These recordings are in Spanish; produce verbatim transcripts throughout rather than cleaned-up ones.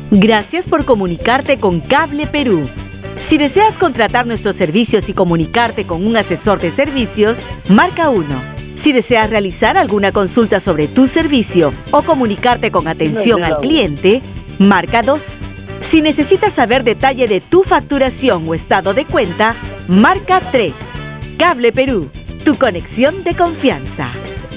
Gracias por comunicarte con Cable Perú. Si deseas contratar nuestros servicios y comunicarte con un asesor de servicios, marca uno. Si deseas realizar alguna consulta sobre tu servicio o comunicarte con atención al cliente, marca dos. Si necesitas saber detalle de tu facturación o estado de cuenta, marca tres. Cable Perú, tu conexión de confianza.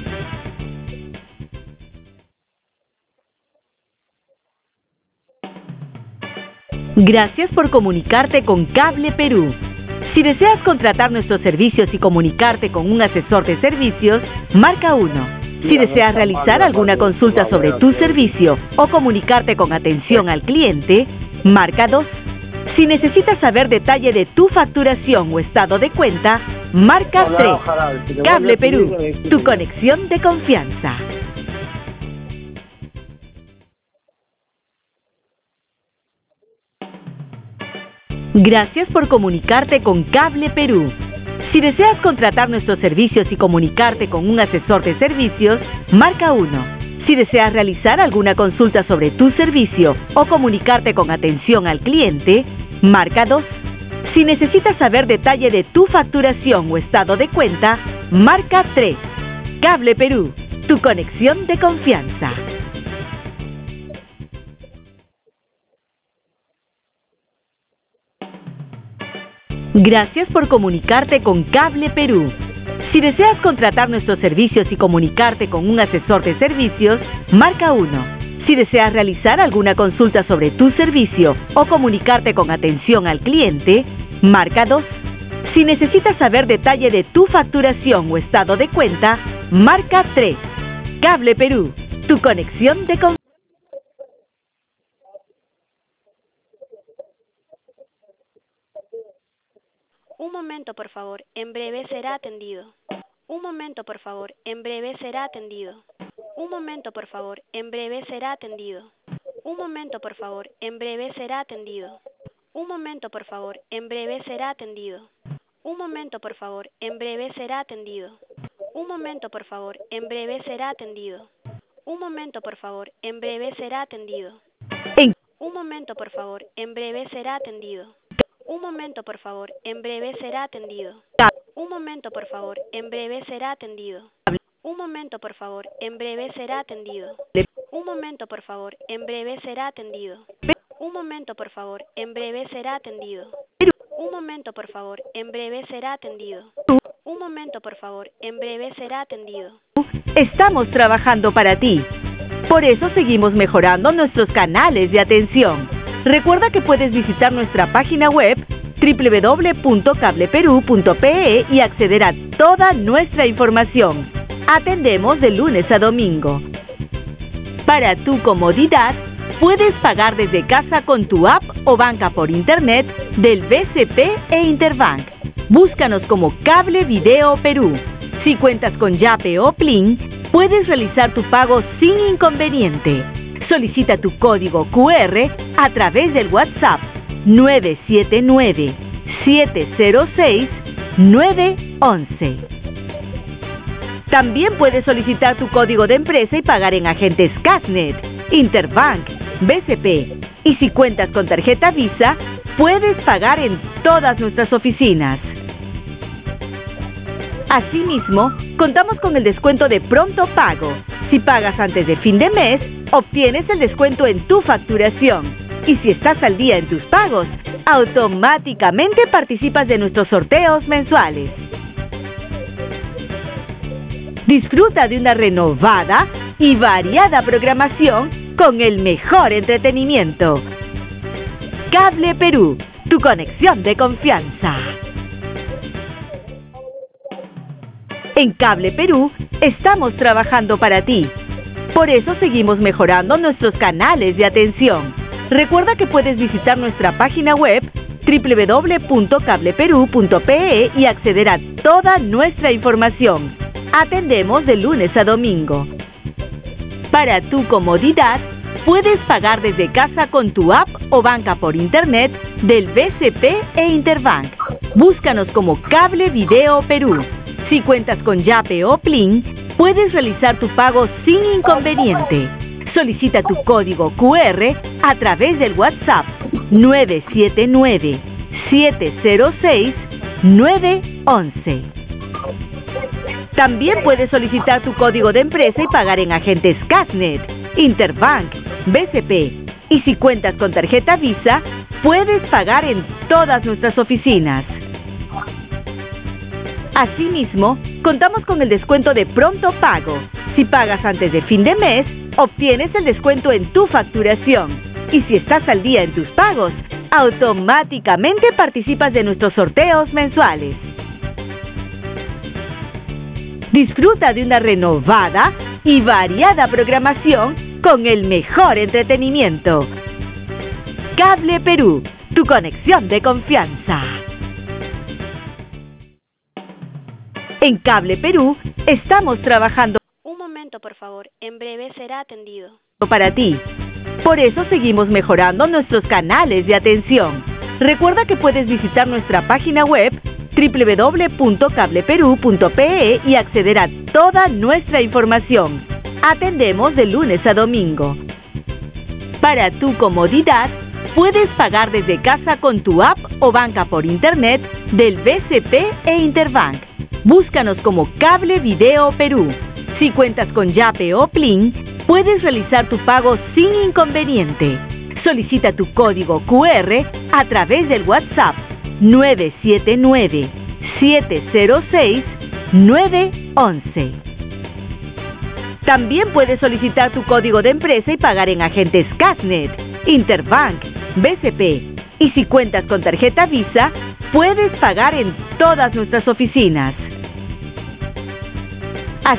Gracias por comunicarte con Cable Perú. Si deseas contratar nuestros servicios y comunicarte con un asesor de servicios, marca uno. Si deseas realizar alguna consulta sobre tu servicio o comunicarte con atención al cliente, marca dos. Si necesitas saber detalle de tu facturación o estado de cuenta, marca tres. Cable Perú, tu conexión de confianza. Gracias por comunicarte con Cable Perú. Si deseas contratar nuestros servicios y comunicarte con un asesor de servicios, marca uno. Si deseas realizar alguna consulta sobre tu servicio o comunicarte con atención al cliente, marca dos. Si necesitas saber detalle de tu facturación o estado de cuenta, marca tres. Cable Perú, tu conexión de confianza. Gracias por comunicarte con Cable Perú. Si deseas contratar nuestros servicios y comunicarte con un asesor de servicios, marca uno. Si deseas realizar alguna consulta sobre tu servicio o comunicarte con atención al cliente, marca dos. Si necesitas saber detalle de tu facturación o estado de cuenta, marca tres. Cable Perú, tu conexión de confianza. Un momento, por favor. En breve será atendido. Un momento, por favor. En breve será atendido. Un momento, por favor. En breve será atendido. Un momento, por favor. En breve será atendido. Un momento, por favor. En breve será atendido. Un momento, por favor. En breve será atendido. Un momento, por favor. En breve será atendido. Un momento, por favor. En breve será atendido. Un momento, por favor. En breve será atendido. Un momento, por favor. En breve será atendido. Un momento, por favor. En breve será atendido. Un momento, por favor. En breve será atendido. Un momento, por favor. En breve será atendido. Un momento, por favor. En breve será atendido. Un momento, por favor. En breve será atendido. Un momento, por favor. En breve será atendido. Estamos trabajando para ti. Por eso seguimos mejorando nuestros canales de atención. Recuerda que puedes visitar nuestra página web doble u doble u doble u punto cable perú punto pe e y acceder a toda nuestra información. Atendemos de lunes a domingo. Para tu comodidad, puedes pagar desde casa con tu app o banca por internet del B C P e Interbank. Búscanos como Cable Video Perú. Si cuentas con Yape o Plin, puedes realizar tu pago sin inconveniente. Solicita tu código cu erre a través del WhatsApp nueve siete nueve, siete cero seis, nueve once. También puedes solicitar tu código de empresa y pagar en agentes Cashnet, Interbank, B C P. Y si cuentas con tarjeta Visa, puedes pagar en todas nuestras oficinas. Asimismo, contamos con el descuento de pronto pago. Si pagas antes de fin de mes, obtienes el descuento en tu facturación. Y si estás al día en tus pagos, automáticamente participas de nuestros sorteos mensuales. Disfruta de una renovada y variada programación con el mejor entretenimiento. Cable Perú, tu conexión de confianza. En Cable Perú, estamos trabajando para ti. Por eso seguimos mejorando nuestros canales de atención. Recuerda que puedes visitar nuestra página web doble u doble u doble u punto cable perú punto pe e y acceder a toda nuestra información. Atendemos de lunes a domingo. Para tu comodidad, puedes pagar desde casa con tu app o banca por internet del B C P e Interbank. Búscanos como Cable Video Perú. Si cuentas con Yape o Plin, puedes realizar tu pago sin inconveniente. Solicita tu código Q R a través del WhatsApp nueve siete nueve, siete cero seis, nueve uno uno. También puedes solicitar tu código de empresa y pagar en agentes Casnet, Interbank, B C P. Y si cuentas con tarjeta Visa, puedes pagar en todas nuestras oficinas. Asimismo, contamos con el descuento de pronto pago. Si pagas antes de fin de mes, obtienes el descuento en tu facturación. Y si estás al día en tus pagos, automáticamente participas de nuestros sorteos mensuales. Disfruta de una renovada y variada programación con el mejor entretenimiento. Cable Perú, tu conexión de confianza. En Cable Perú estamos trabajando. Un momento, por favor. En breve será atendido. Para ti. Por eso seguimos mejorando nuestros canales de atención. Recuerda que puedes visitar nuestra página web doble u doble u doble u punto cable perú punto pe e y acceder a toda nuestra información. Atendemos de lunes a domingo. Para tu comodidad, puedes pagar desde casa con tu app o banca por internet del B C P e Interbank. Búscanos como Cable Video Perú. Si cuentas con Yape o Plin, puedes realizar tu pago sin inconveniente. Solicita tu código Q R a través del WhatsApp nueve siete nueve, siete cero seis, nueve uno uno. También puedes solicitar tu código de empresa y pagar en agentes Casnet, Interbank, B C P. Y si cuentas con tarjeta Visa, puedes pagar en todas nuestras oficinas.